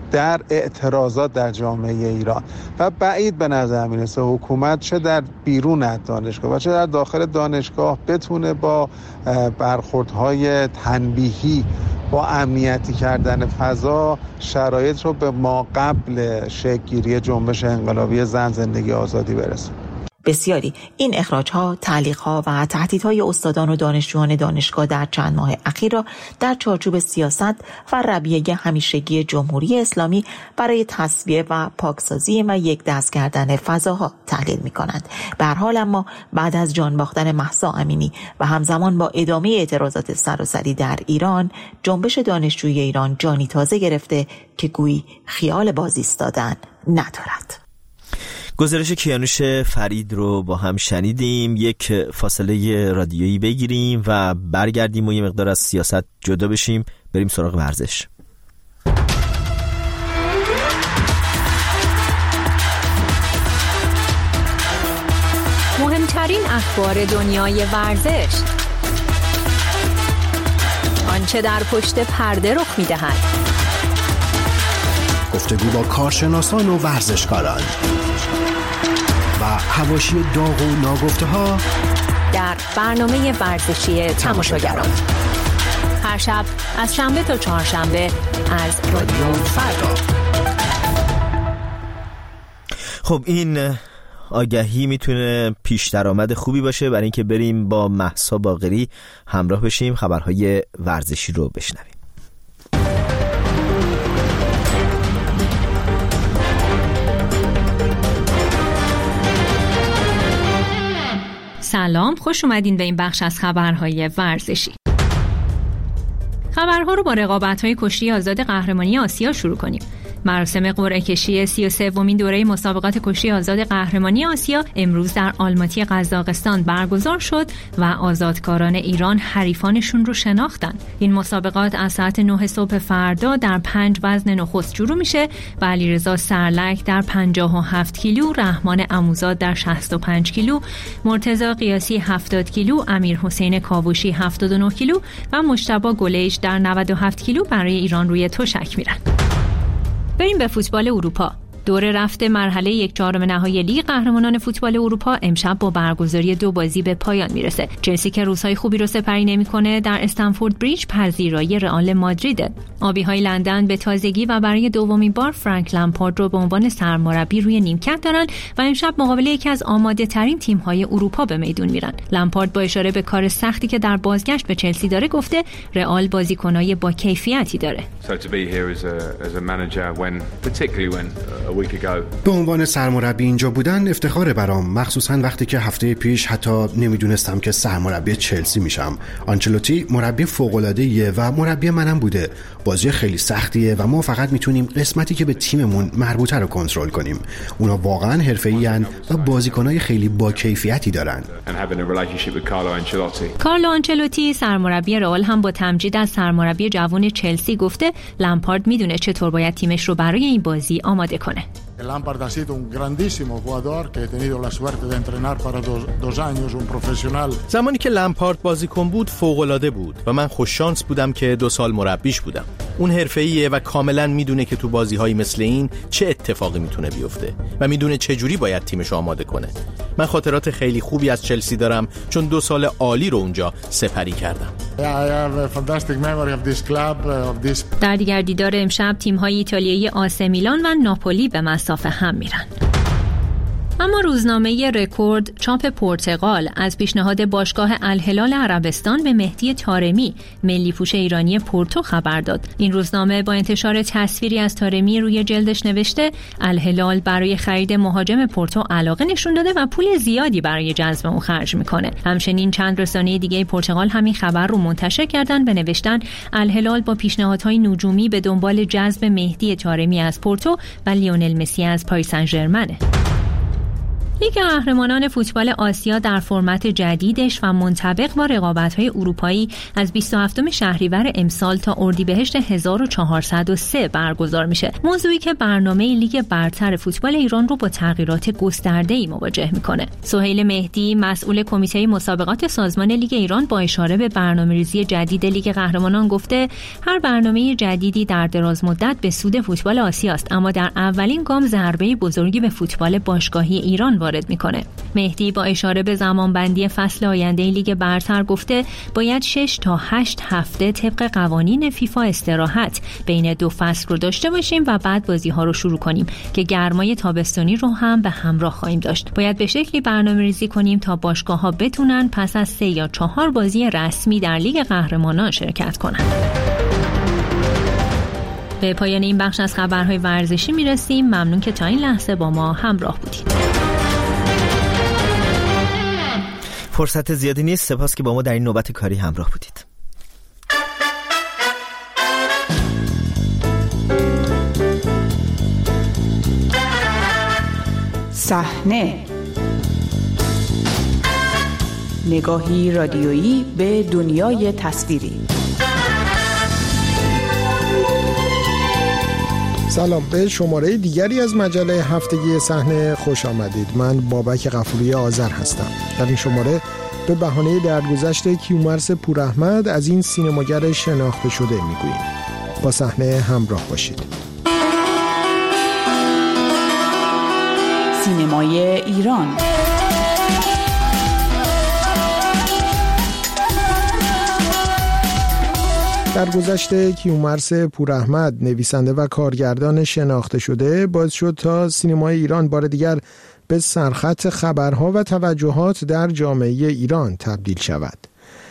در اعتراضات در جامعه ایران و بعید به نظر میرسه حکومت چه در بیرون از دانشگاه و چه در داخل دانشگاه بتونه با برخوردهای تنبیهی با امنیتی کردن فضا شرایط رو به ما قبل شکل‌گیری جنبش انقلابی زن زندگی آزادی برسه. بسیاری این اخراج‌ها، تعلیق‌ها و تهدیدهای استادان و دانشجویان دانشگاه در چند ماه اخیر را در چارچوب سیاست و رویه همیشگی جمهوری اسلامی برای تصفیه و پاکسازی و یک دست کردن فضاها تحلیل می‌کنند. به هر حال اما بعد از جان باختن مهسا امینی و همزمان با ادامه اعتراضات سراسری در ایران، جنبش دانشجویی ایران جانی تازه گرفته که گویی خیال باز ایستادن ندارد. گزارش کیانوش فرید رو با هم شنیدیم. یک فاصله رادیویی بگیریم و برگردیم و یه مقدار از سیاست جدا بشیم، بریم سراغ ورزش. مهمترین اخبار دنیای ورزش، آنچه در پشت پرده رخ می‌دهد، گفتگو با کارشناسان و ورزشکاران و حواشی داغ و ناگفته ها در برنامه ورزشی تماشاگران، هر شب از شنبه تا چهارشنبه از رادیو فردا. خب این آگهی میتونه پیش درآمد خوبی باشه برای اینکه بریم با مهسا باقری همراه بشیم، خبرهای ورزشی رو بشنویم. سلام، خوش اومدین به این بخش از خبرهای ورزشی. خبرها رو با رقابت‌های کشتی آزاد قهرمانی آسیا شروع کنیم. مراسم قرعه کشی سی و سومین دوره مسابقات کشتی آزاد قهرمانی آسیا امروز در آلماتی قزاقستان برگزار شد و آزادکاران ایران حریفانشون رو شناختن. این مسابقات از ساعت نه صبح فردا در پنج وزن نخست شروع میشه و علیرضا سرلک در پنجاه و هفت کیلو، رحمان عموزاد در شصت و پنج کیلو، مرتضی قیاسی هفتاد کیلو، امیر حسین کاوشی هفتاد و نه کیلو و مجتبی گلیش در نود و هفت کیلو برای ایران روی تشک میرن. بریم به فوتبال اروپا. دوره رفته مرحله یک چهارم نهایی لیگ قهرمانان فوتبال اروپا امشب با برگزاری دو بازی به پایان میرسه. چلسی که روزهای خوبی رو سپری نمیکنه در استنفورد بریج پذیرای رئال مادریده. آبی‌های لندن به تازگی و برای دومین بار فرانک لمپارد رو به عنوان سرمربی روی نیمکت دارن و امشب مقابل یکی از آماده ترین تیم‌های اروپا به میدون میرن. لمپارد با اشاره به کار سختی که در بازگشت به چلسی داره گفته رئال بازیکنای با کیفیتی داره. به عنوان سرمربی اینجا بودن افتخار برام، مخصوصا وقتی که هفته پیش حتی نمیدونستم که سرمربی چلسی میشم. آنچلوتی مربی فوق‌العاده‌ایه و مربی منم بوده. بازی خیلی سختیه و ما فقط میتونیم قسمتی که به تیممون مربوطه رو کنترل کنیم. اونا واقعا حرفه‌ای‌اند و بازیکنای خیلی با کیفیتی دارن. کارلو آنچلوتی سرمربی رئال هم با تمجید از سرمربی جوان چلسی گفته لمپارد میدونه چطور باید تیمش رو برای این بازی آماده کنه. Lampard ha sido un grandísimo jugador que he tenido la suerte de entrenar para dos, dos años, un profesional. زمانی که لمپارد بازیکن بود فوق‌العاده بود و من خوش شانس بودم که دو سال مربیش بودم. اون حرفه‌ایه و کاملا میدونه که تو بازی‌های مثل این چه اتفاقی میتونه بیفته و میدونه چه جوری باید تیمش رو آماده کنه. من خاطرات خیلی خوبی از چلسی دارم چون دو سال عالی رو اونجا سپری کردم. در دیگر دیدار امشب تیم‌های ایتالیایی آسه میلان و ناپولی به مسافه هم میرن. اما روزنامه رکورد چاپ پرتغال از پیشنهاد باشگاه الهلال عربستان به مهدی طارمی ملی پوش ایرانی پورتو خبر داد. این روزنامه با انتشار تصویری از طارمی روی جلدش نوشته الهلال برای خرید مهاجم پورتو علاقه نشون داده و پول زیادی برای جذب اون خرج میکنه. همچنین چند رسانه دیگه پرتغال همین خبر رو منتشر کردن به نوشتن الهلال با پیشنهادهای نجومی به دنبال جذب مهدی طارمی از پورتو و لیونل مسی از پاریس سن ژرمن. لیگ قهرمانان فوتبال آسیا در فرمت جدیدش و منطبق با رقابت‌های اروپایی از بیست و هفتم شهریور امسال تا اردیبهشت هزار و چهارصد و سه برگزار میشه. موضوعی که برنامه لیگ برتر فوتبال ایران رو با تغییرات گسترده‌ای مواجه میکنه. سهیل مهدی، مسئول کمیته مسابقات سازمان لیگ ایران، با اشاره به برنامه‌ریزی جدید لیگ قهرمانان گفته هر برنامه جدیدی در دراز مدت به سود فوتبال آسیا است، اما در اولین گام ضربه بزرگی به فوتبال باشگاهی ایران وارد میکنه. مهدی با اشاره به زمانبندی فصل آینده لیگ برتر گفته باید شش تا هشت هفته طبق قوانین فیفا استراحت بین دو فصل رو داشته باشیم و بعد بازی ها رو شروع کنیم که گرمای تابستانی رو هم به همراه خواهیم داشت. باید به شکلی برنامه‌ریزی کنیم تا باشگاه ها بتونن پس از سه یا چهار بازی رسمی در لیگ قهرمانان شرکت کنن. به پایان این بخش از خبرهای ورزشی میرسیم. ممنون که تا این لحظه با ما همراه بودید. فرصت زیادی نیست، سپاس که با ما در این نوبت کاری همراه بودید. صحنه، نگاهی رادیویی به دنیای تصویری. سلام، به شماره دیگری از مجله هفتگی صحنه خوش آمدید. من بابک غفوری آذر هستم. در این شماره به بهانه درگذشت کیومرث پوراحمد از این سینماگر شناخته شده میگوییم. با صحنه همراه باشید. سینمای ایران. در گذشته کیومرث پوراحمد، نویسنده و کارگردان شناخته شده، باعث شد تا سینمای ایران بار دیگر به سرخط خبرها و توجهات در جامعه ایران تبدیل شود.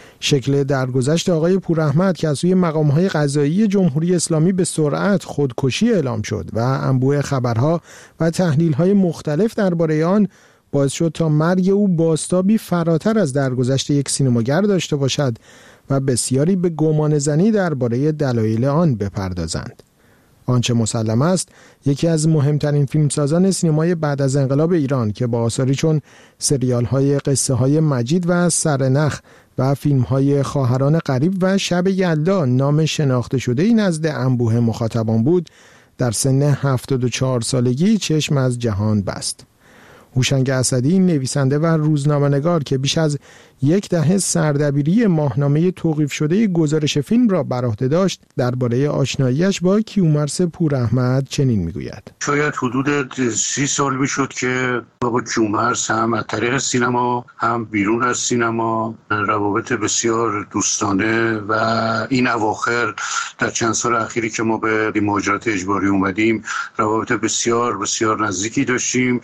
شکل درگذشت آقای پوراحمد که از سوی مقام‌های قضایی جمهوری اسلامی به سرعت خودکشی اعلام شد و انبوه خبرها و تحلیل‌های مختلف درباره آن باعث شد تا مرگ او بازتابی فراتر از درگذشت یک سینماگر داشته باشد و بسیاری به گمانه‌زنی درباره دلایل آن بپردازند. آنچه مسلم است، یکی از مهمترین فیلمسازان سینمای بعد از انقلاب ایران که با آثاری چون سریال‌های قصه های مجید و سرنخ و فیلم‌های خواهران غریب و شب یلدا نام شناخته شده‌ای نزد انبوه مخاطبان بود، در سن هفتاد و چهار سالگی چشم از جهان بست. هوشنگ اسدی، نویسنده و روزنامه‌نگار که بیش از یک دهه سردبیری ماهنامه توقیف شده گزارش فیلم را بر عهده داشت، درباره آشناییش با کیومرث پوراحمد چنین میگوید: شاید حدود سی سال میشد که با کیومرث هم از طریق سینما هم بیرون از سینما روابط بسیار دوستانه و این اواخر در چند سال اخیری که ما به مهاجرت اجباری اومدیم روابط بسیار بسیار نزدیکی داشتیم.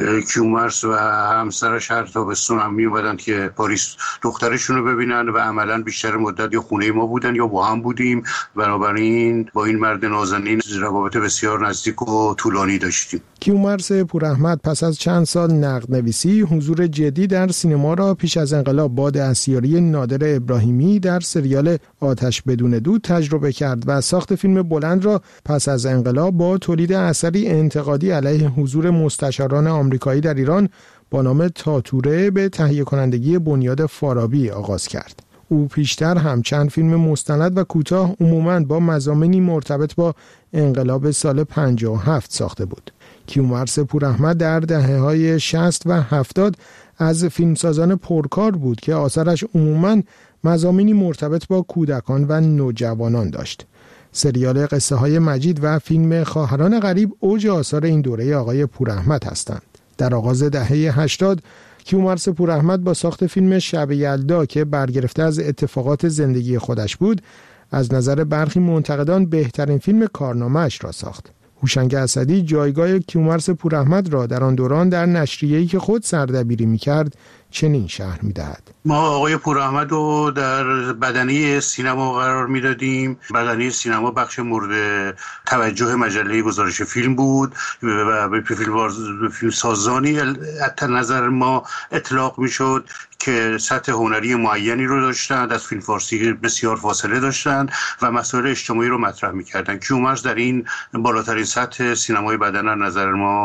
کیومرث و همسرش هر تابستون هم می اومدن که پاریس دخترشون رو ببینن و عملاً بیشتر مدت یا خونه ما بودن یا با هم بودیم. بنابراین با این مرد نازنین روابط بسیار نزدیک و طولانی داشتیم. کیومرث پوراحمد پس از چند سال نقد نویسی حضور جدی در سینما را پیش از انقلاب با دستیاری نادر ابراهیمی در سریال آتش بدون دود تجربه کرد و ساخت فیلم بلند را پس از انقلاب با تولید اثری انتقادی علیه حضور مستشاران آمریکایی در ایران با نام تاتوره به تهیه کنندگی بنیاد فارابی آغاز کرد. او پیشتر هم چند فیلم مستند و کوتاه عموماً با مضامینی مرتبط با انقلاب سال پنجاه و هفت ساخته بود. کیومرث پوراحمد در دهه‌های شصت و هفتاد از فیلمسازان پرکار بود که آثارش عموماً مضامینی مرتبط با کودکان و نوجوانان داشت. سریال قصه های مجید و فیلم خواهران غریب اوج آثار این دوره آقای پوراحمد هستند. در آغاز دهه هشتاد کیومرث پوراحمد با ساخت فیلم شب یلدا که برگرفته از اتفاقات زندگی خودش بود، از نظر برخی منتقدان بهترین فیلم کارنامه‌اش را ساخت. هوشنگ اسدی جایگاه کیومرث پوراحمد را در آن دوران در نشریه‌ای که خود سردبیری می‌کرد چنین شرح می‌دهد: ما آقای پوراحمد رو در بدنه سینما قرار میدادیم. بدنه سینما بخش مورد توجه مجله گزارش فیلم بود و به فیلم سازانی از نظر ما اطلاق میشد که سطح هنری معینی رو داشتند، از فیلم فارسی بسیار فاصله داشتند و مسائل اجتماعی رو مطرح میکردند. کیومرث در این بالاترین سطح سینمای بدنه از نظر ما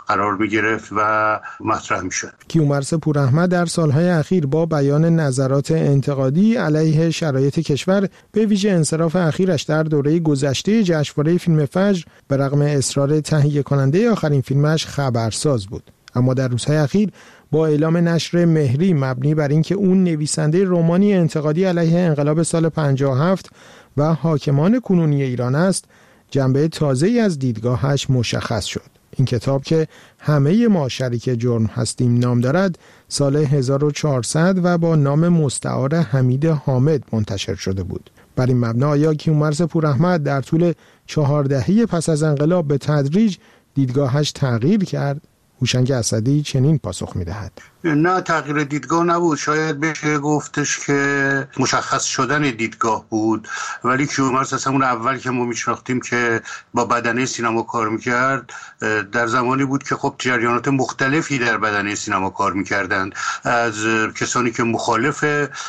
قرار میگرفت و مطرح میشد. کیومرث پوراحمد در سالهای اخیر با بیان نظرات انتقادی علیه شرایط کشور به ویژه انصراف اخیرش در دوره گذشته جشنواره فیلم فجر به رغم اصرار تهیه کننده آخرین فیلمش خبرساز بود. اما در روزهای اخیر با اعلام نشر مهری مبنی بر اینکه اون نویسنده رمانی انتقادی علیه انقلاب سال پنجاه و هفت و حاکمان کنونی ایران است، جنبه تازه‌ای از دیدگاهش مشخص شد. این کتاب که همه ما شریک جرم هستیم نام دارد، سال هزار و چهارصد و با نام مستعار حمید حامد منتشر شده بود. بر این مبنا آیا کیومرث پوراحمد در طول چهار دهه پس از انقلاب به تدریج دیدگاهش تغییر کرد؟ هوشنگ اسدی چنین پاسخ می‌دهد: نه، تغییر دیدگاه نبود. شاید بشه گفتش که مشخص شدن دیدگاه بود، ولی کیومرث از همون اول که ما میشناختیم که با بدنه سینما کار میکرد، در زمانی بود که خب جریانات مختلفی در بدنه سینما کار میکردند، از کسانی که مخالف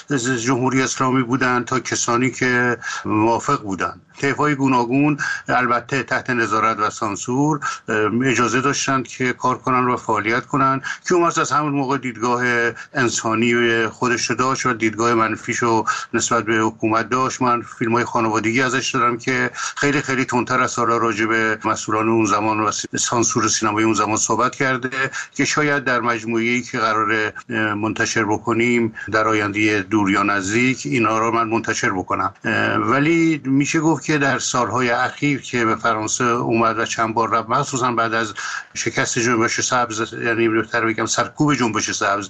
جمهوری اسلامی بودند تا کسانی که موافق بودند. طیف‌های گوناگون البته تحت نظارت و سانسور اجازه داشتند که کار کنن و فعالیت کنن. کیومرث از همون موقع دیدگاه انسانی خودش رو داشت و دیدگاه منفیشو نسبت به حکومت داشت. من فیلم‌های خانوادگی ازش دارم که خیلی خیلی تندتر از سالا راجع به مسئولان اون زمان و سانسور سینمای اون زمان صحبت کرده که شاید در مجموعه‌ای که قرار منتشر بکنیم در آینده دور یا نزدیک اینا رو من منتشر بکنم. ولی میشه گفت که در سالهای اخیر که به فرانسه اومد و چند بار رفت، مخصوصا بعد از شکست جنبش سبز، یعنی بهتر بگم سرکوب جنبش سبز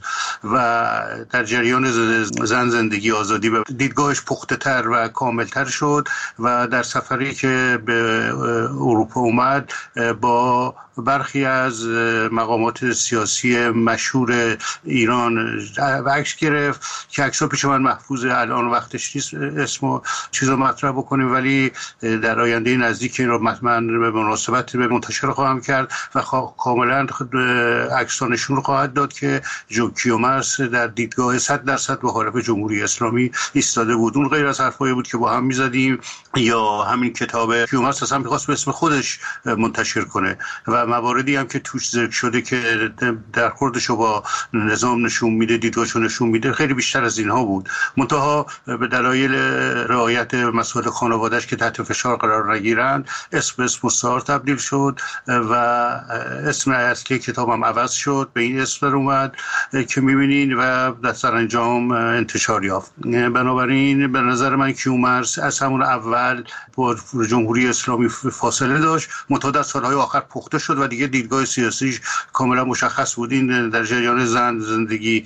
و در جریان زن زندگی آزادی، به دیدگاهش پخته تر و کامل تر شد و در سفری که به اروپا اومد با برخی از مقامات سیاسی مشهور ایران و عکس گرفت که عکس‌ها پیش من محفوظه، الان وقتش نیست اسمو چیزا مطرح بکنیم، ولی در آینده نزدیک این رو من به مناسبت به منتشر خواهم کرد و کاملا عکس‌ها نشون خواهد داد که جو کیومرث در دیدگاه صد درصد مخالف جمهوری اسلامی ایستاده بود. اون غیر از حرفایی بود که با هم می‌زدیم، یا همین کتاب کیومرث اصلا می‌خواست به اسم خودش منتشر کنه و مواردی هم که توش ذکر شده که در خوردشو با نظام نشون میده، دیدگاهشو نشون میده، خیلی بیشتر از اینها بود. منتها به دلایل رعایت مسائل خانواده‌اش که تحت فشار قرار نگیرن، اسم اسم مستعار تبدیل شد و اسم اصلی کتابم عوض شد، به این اسم در اومد که میبینین و در سرانجام انتشار یافت. بنابراین به نظر من کیومرث از همون اول با جمهوری اسلامی فاصله داشت، منتها در سالهای آخر پخته شد و دیگه دیدگاه سیاسیش کاملا مشخص بود. این در جریان زن زندگی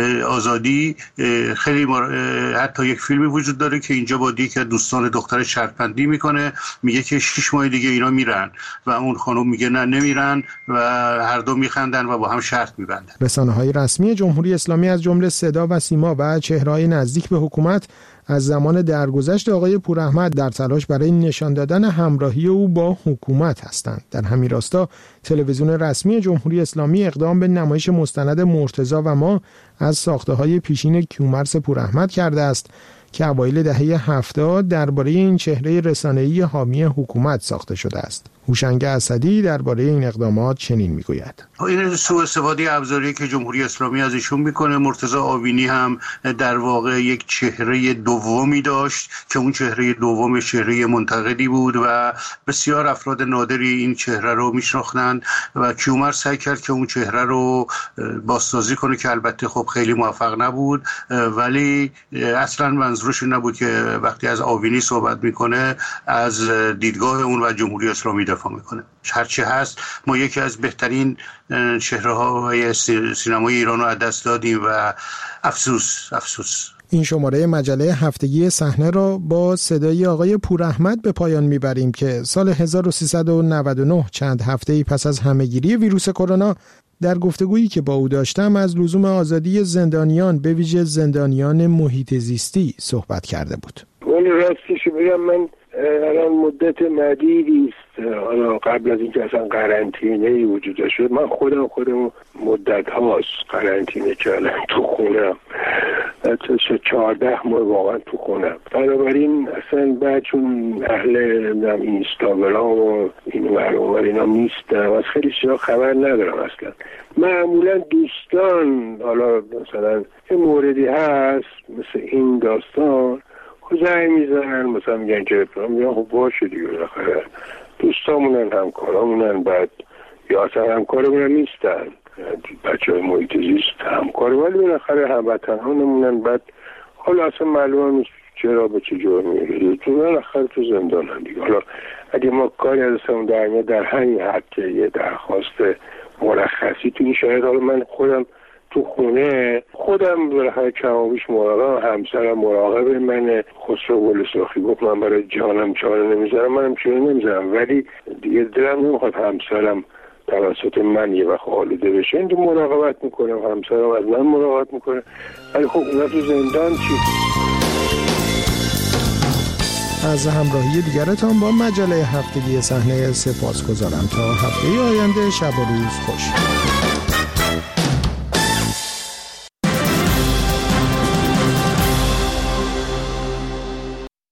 آزادی خیلی حتی یک فیلمی وجود داره که اینجا با یکی از دوستان دختر شرطبندی میکنه، میگه که شش ماه دیگه اینا میرن و اون خانم میگه نه نمیرن و هر دو میخندن و با هم شرط میبندن. رسانه‌های رسمی جمهوری اسلامی از جمله صدا و سیما و چهره‌های نزدیک به حکومت از زمان درگذشت آقای پوراحمد در تلاش برای نشان دادن همراهی او با حکومت هستند. در همین راستا تلویزیون رسمی جمهوری اسلامی اقدام به نمایش مستند مرتضی و ما از ساخته‌های پیشین کیومرث پوراحمد کرده است که اوایل دهه هفتاد درباره این چهره رسانه‌ای حامی حکومت ساخته شده است. هوشنگ اسدی درباره این اقدامات چنین میگوید: این سوء استفاده ابزاری که جمهوری اسلامی از ایشون میکنه. مرتضی آوینی هم در واقع یک چهره دومی داشت که اون چهره دوم چهره منتقدی بود و بسیار افراد نادری این چهره رو میشناختند و کیومرث سعی کرد که اون چهره رو بازسازی کنه که البته خب خیلی موفق نبود، ولی اصلا منظورش نبود که وقتی از آوینی صحبت میکنه از دیدگاه اون و جمهوری اسلامی دفاع میکنه. هرچی هست ما یکی از بهترین چهره‌های سینمای ایران رو از دست دادیم و افسوس افسوس. این شماره مجله هفتگی صحنه را با صدای آقای پوراحمد به پایان میبریم که سال هزار و سیصد و نود و نه، چند هفته‌ای پس از همه‌گیری ویروس کرونا، در گفتگویی که با او داشتم از لزوم آزادی زندانیان به ویژه زندانیان محیط زیستی صحبت کرده بود. ولی راستش بگم من الان مدت مدیدی است حالا قبل از اینکه اصلا قرنطینه‌ای وجود داشت، من خودم خودم مدت هاست قرنطینه کردم تو خونم، تا چهارده ماه واقعا تو خونم. بنابراین اصلا بعد چون اهل اینستاگرام و این ور اینا نیستم، از خیلی چیزا خبر ندارم اصلا. معمولا دوستان حالا مثلا یه موردی هست مثل این داستان زنگ میزنن، مثلا میگن که میگن خب باشه دیگه، بالاخره دوستامونن، همکارامونن، بعد یا اصلا همکارمونن نیستن، بچه های محیط زیست همکار، ولی بالاخره هموطنانمونن، بعد حالا اصلا معلوم نیست چرا به چه جرمی میگیره، تو بالاخره تو زندانن دیگه. حالا اگه ما کاری از اصلا در میاد در همین حد که یه درخواست مرخصی تو این شاید، حالا من خودم تو خونه خودم بالاخره کمابیش مراقب، همسرم مراقب منه. خسرو گلسرخی گفت من برای جانم چاره نمیذارم، منم چاره نمیذارم، ولی دیگه دلم نمیخواد همسرم توسط من یه وقت آلوده بشه. این تو مراقبت میکنم، همسرم از من مراقبت میکنه، ولی خب اونا تو زندان چی؟ از همراهی دیگرتان با مجله هفتگی صحنه سپاسگزارم. تا هفته آینده شب و روز خوش.